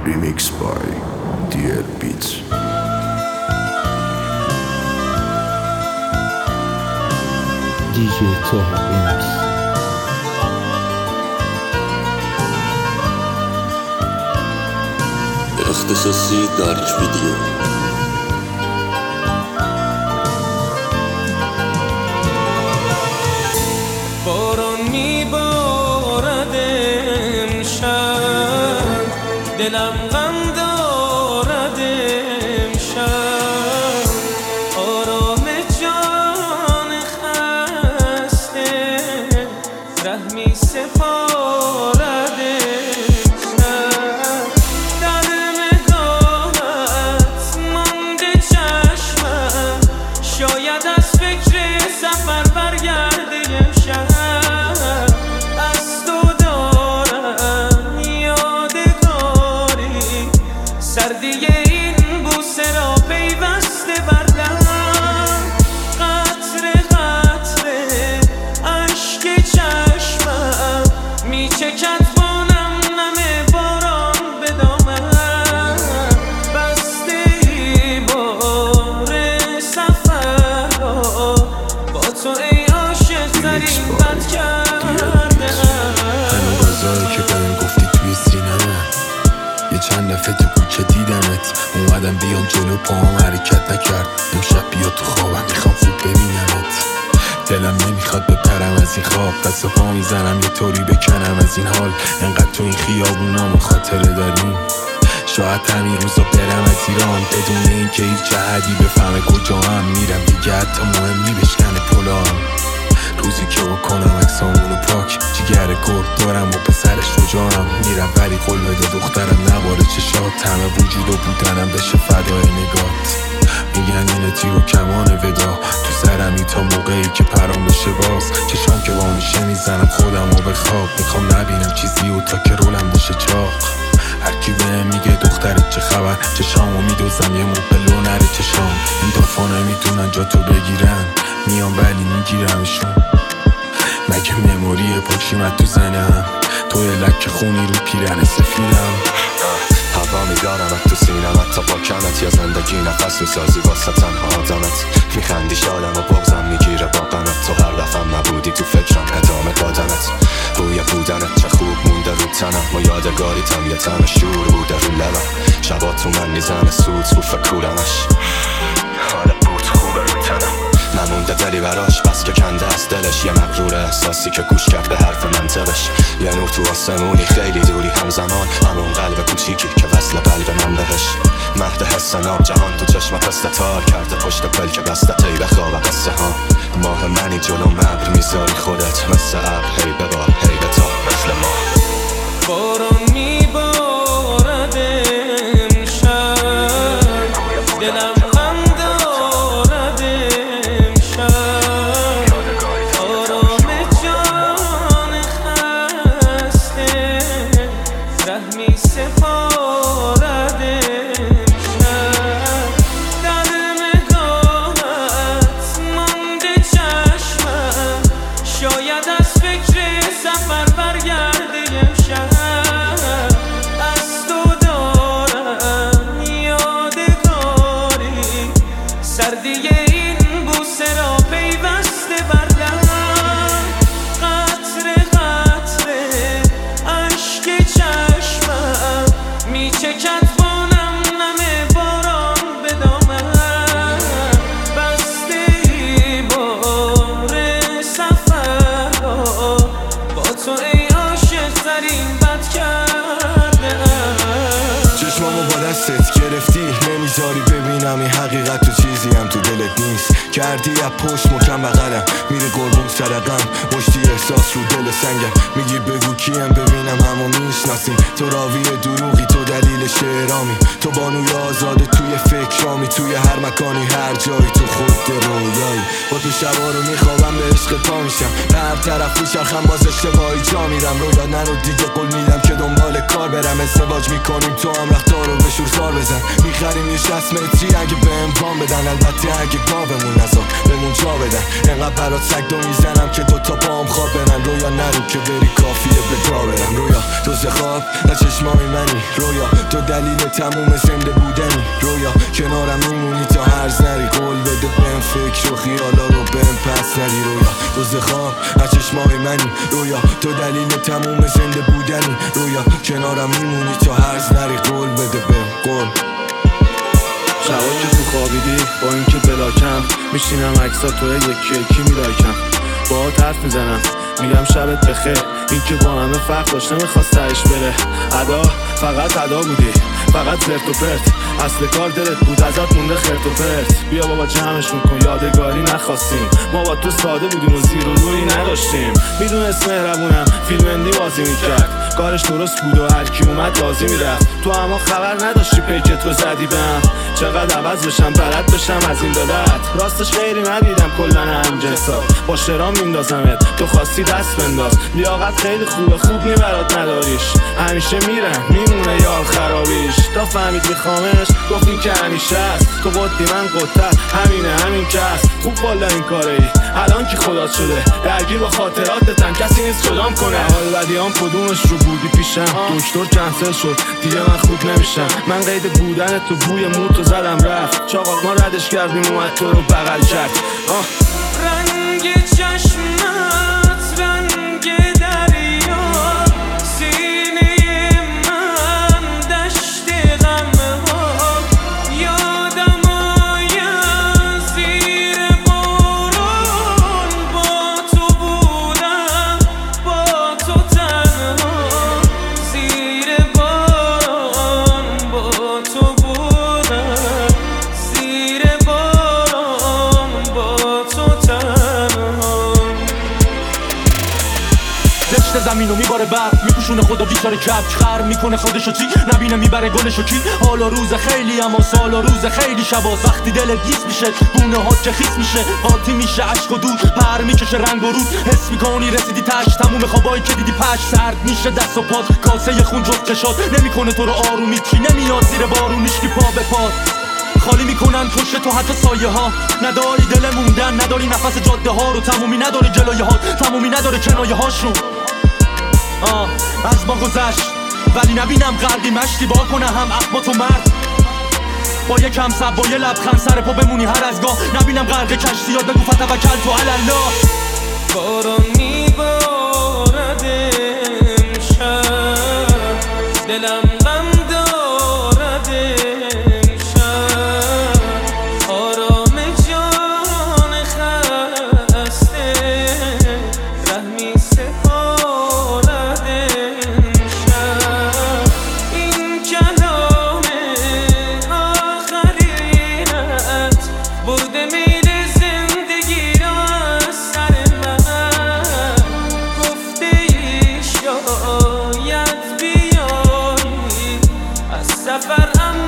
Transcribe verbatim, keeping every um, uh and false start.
Remix by دی ال Beats. دی جی طه ریمیکس. اختصاصی دارک ویدیو. باران میبارد امشب، دلم غم دارد امشب، آرام جان خسته رحمی سپارد امشب. در نگاهت مانده چشمم، شاید از فکر سفر برگرده امشب. سردی این بوسه را پیوسته بردم، قطره قطره اشک چشمم میچکد بانم نم باران به دامم. بسته ای بار سفر را با تو ای عاشق ترین بد کرده. همین غذایی که بهم گفتی توی سینه‌ام، یه چند دفعه تو کوچه دیدمت، اومدم بیام جلو پاهم حرکت نکرد. امشب بیا تو خوابم، میخوام خوب ببینمت. دلم نمیخواد بپرم از این خواب، دست و پا میزنم یه طوری بکنم از این حال. انقدر تو این خیابونام خاطره داریم، شاید همین روزا برم از ایران بدون اینکه هیچ جهدی بفهمه کجا هم میرم. دیگه حتی مهمی بشکنه پلام، روزی که بکنم اکسامونو پاک. جیگر گرد دارم و پسرش شجاعم، میرم ولی قول بده دخترم نباره چشات. همه وجود و بودنم بشه فدای نگات. میگن اینه تیر و کمان ودا تو سرمی تا موقعی که پرام بشه باز. چشام که با میشه میزنم خودم و به خواب، میخوام نبینم چیزی و تا که رولم بشه چاق. هرکی بهم میگه دخترت چه خبر، چشامو میدوزم یه موقع لو نره چشام. این دفعه نمیتونن جا تو بگیرن، میام ولی میگیرمشون. مگه مموری پاکیمت تو زنم، توی لک خونی رو پیرن سفیدم. هوا میدارمت تو سینمت تا با کمت، یا زندگی نفس میسازی واسه تنها آدمت. میخندی شادم و بغزم میگیره با غمت، تو هر دفعه نبودی تو فکرم ادامه دادنت. روی بودنت چه خوب مونده رو تنم، و یادگاری تم یه تم شور بوده رو لبم. شبا تو من میزنه سوت رو فکرمش، حال بود خوبه رو تنم. نمونده دلی براش بس که کنده از دلش، یه مغرور احساسی که گوش کرد به حرف منطقش. یه نور تو آسمونی خیلی دوری همزمان، همون قلب کوچیکی که وصل قلب من بهش. مهد حس ناب جهان تو چشمت استتار کرده، پشت پل که بسته ای به خواب قصه ها. ماه منی جلو مبر میذاری خودت، مثل ابر هی ببار هی بتا مثل ما. باران میبارد امشب، دلم غم دارد امشب، آرام جان خسته رحمی سپارد امشب. در نگاهت مانده چشمم، شاید از فکر سفر برگرده امشب. از تو دارم یادگاری، سردی این بوسه را پیوسته بردم، قطره قطره اشک چشمم میچکد بانم نم باران به دامم. بسته ای بار سفر را با تو ای عاشق ترین بد کرده. چشمامو با دستت گرفتی، نمیذاری ببینم این حقیقت تو چیزی هم تو دلت نیست. کردی از پشت مکم بغلم، میری قربون سرقم، مشتی احساس رو دل سنگم. میگی بگو کیم ببینم همو میشناسیم، تو راوی دروغی تو دلیل شعرامی. تو بانوی آزاده توی فکرامی، توی هر مکانی هر جایی تو خود رویایی. با تو شبا رو میخوابم به عشق پا میشم، به هر طرف میچرخم باز اشتباهی جا میرم. رویا نرو دیگه قول میدم که دنبال کار برم، ازدواج میکنیم تو هم رختار رو به شور زار بزن. میخریم یه شصت متری اگه بهم وام بدن، البته اگه گاومون نزار بمون جا بدن. انقدر برات سگ دو میزنم که دوتا پام خواب برن. رویا نرو که بری کافیه به گا برم. رویا تو خواب نه چشمای منی. رویا تو دلیل تموم زنده بودنی. رویا کنارم میمونی تا هرز نری. قول بده بهم فکر و خیالا رو بهم پس نری. رویا تو خواب نه چشمای منی. رویا تو دلیل تموم زنده بودنی. رویا کنارم میمونی تا هرز نری. قول بده بهم قول. شبا که تو خوابیدی با اینکه بلاکم میشینم عکسا تو یکی یکی میلایکم. باهات حرف میزنم میگم شبت بخیر. این که با همه فرق داشت نمیخواست تهش بره. ادا فقط ادا بودی فقط زرت و پرت. اصل کار دلت بود ازت مونده خرت و پرت. بیا بابا جمعشون کن یادگاری نخواستیم. ما با تو ساده بودیم و زیر و روی نداشتیم. میدونست مهربونم فیلم اندی بازی میکرد. کارش درست بود و هرکی اومد بازی میرفت. تو اما خبر نداشتی پیکت رو زدی بهم. چقدر عوض بشم بلد بشم از این به بعد. راستش خیلی ندیدم کلن همجنسا. با شرام میندازمت تو خواستی دست بنداز. لیاقت خیلی خوبه خوب نی برات نداریش. همیشه میرم میمونه یار خرابیش. تا فهمید میخوامش گفتیم که همیشه است. تو قدی من قدتر همینه همین که هست. خوب بالا این کاره ای الان که خدات شده. درگیر با خاطراتتن کسی نیست جدام کنه. حال بدیام کدومش رو بودی پیشم. دکتر کنسل شد دیگه من خوب نمیشم. من قید بودن تو بوی موتو زدم رفت. چاقاق ما ردش کردیم اومد تو رو بغل کرد. آه. رنگ چشمت رنگ دریا. سینه من دشت غمها. یادم آید زیر باران با تو بودم با تو تنها. زیر باران با تو بودم زیر باران با تو تنها. دشت زمینو میباره برف میپوشونه خدا بیچاره کبک. خر میکنه خودشو چی نبینه میبره گلشو کی. حالا روز خیلی اما سالا روز خیلی شباز. وقتی دلت گیس میشه گونه هات که خیس میشه. قاطی میشه عشق و دود پر میکشه رنگ و رود. حس میکنی رسیدی تش تموم خوابایی که دیدی پش. سرد میشه دست و پات کاسه خون جفت کشاد. نمیکنه تو رو آرومی کی نمیاد زیر بارونش کی پا به پات. خالی میکنن پشت تو حتی سایه ها. نداری دل موندن نداری نفس جاده ها رو. تمومی نداره جلوی ها تمومی نداره کنایه هاشون. آه از ما گذشت ولی نبینم غرقی مشتی. با کنه هم اخبا تو مرد با یک کم سب با یه لبخند سر پا بمونی هر از گاه. نبینم غرق کشتی یاد بگو فتوکل تو الله. باران میبارد امشب دلم غم دارد امشب. آرام جان خسته رحمی سپارد امشب. این کلام آخرینت برده میل زندگی را از سر من. گفته ای شاید بیایی از سفر